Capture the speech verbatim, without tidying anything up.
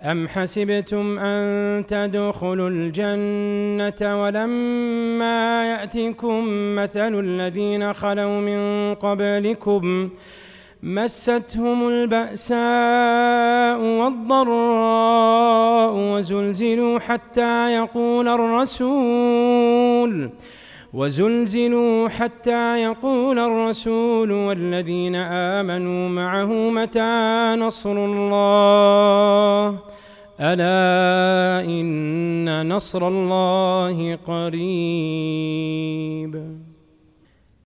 أم حسبتم أن تدخلوا الجنة ولما يأتكم مثل الذين خلوا من قبلكم مستهم البأساء والضراء وزلزلوا حتى يقول الرسول وزلزلوا حتى يقول الرسول والذين آمنوا معه متى نصر الله ألا إن نصر الله قريب.